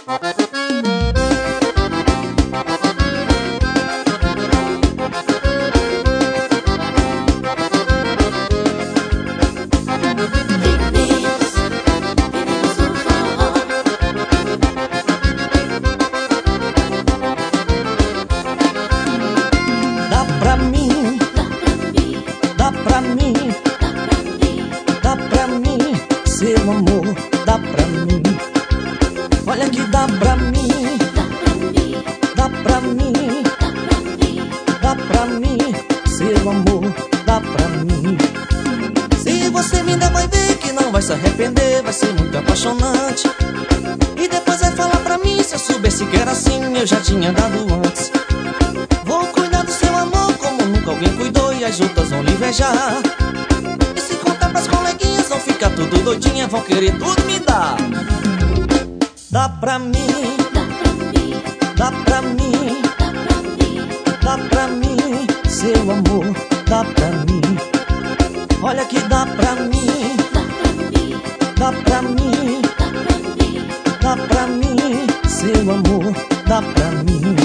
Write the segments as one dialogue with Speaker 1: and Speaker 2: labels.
Speaker 1: Vão querer tudo me dar. Dá pra mim, dá pra mim, dá pra mim, seu amor, dá pra mim. Olha que dá pra mim, dá pra mim, dá pra mim, seu amor, dá pra mim.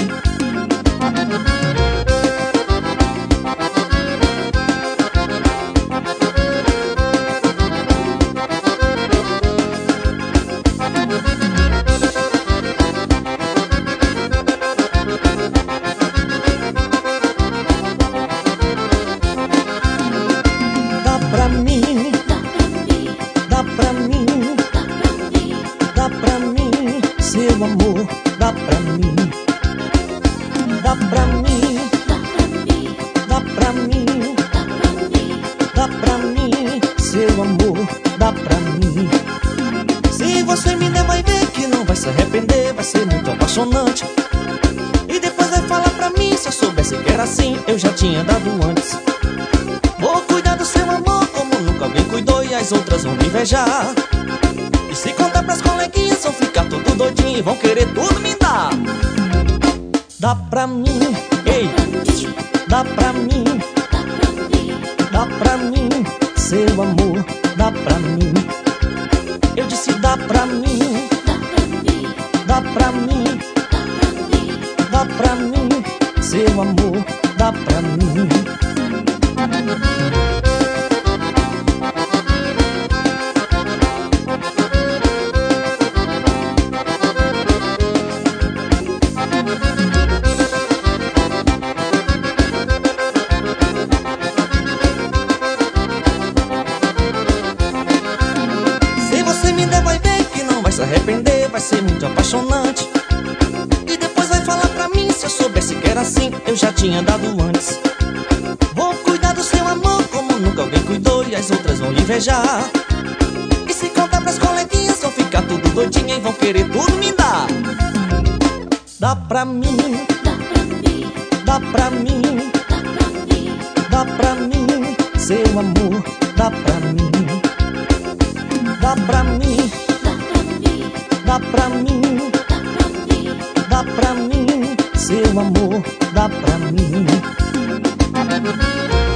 Speaker 2: E depois vai falar pra mim, se eu soubesse que era assim, eu já tinha dado antes. Vou cuidar do seu amor como nunca alguém cuidou, e as outras vão me invejar. E se contar pras coleguinhas vão ficar tudo doidinho e vão querer tudo me dar. Dá pra mim, ei, dá pra mim, dá pra mim, seu amor, dá pra mim. Eu disse dá pra mim, dá pra mim, dá pra mim, seu amor, dá pra mim. Se você me der, vai ver que não vai se arrepender, vai ser muito apaixonante. E depois vai falar pra mim, se eu soubesse que era assim, eu já tinha dado antes. Vou cuidar do seu amor como nunca alguém cuidou, e as outras vão lhe invejar. E se contar pras coleguinhas vão ficar tudo doidinha e vão querer tudo me dar. Dá pra mim, dá pra mim, dá pra mim, seu amor, dá pra mim. Dá pra mim, dá pra mim, dá pra mim, seu amor, dá pra mim.